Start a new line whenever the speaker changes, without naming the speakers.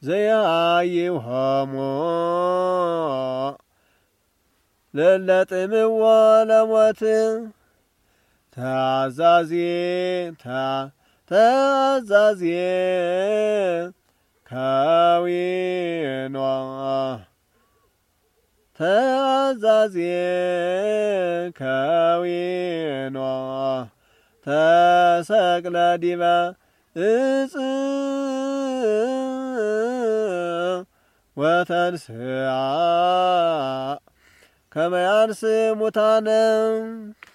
ዘያይውሃሞ ለለጥምዋ ለሞት ተአዛዜ ከዊኗ ተአዛዜ ከዊኗ ተሰቅለ ዲበ እፅ ወተንስአ ከመ ያንስ ሙታነ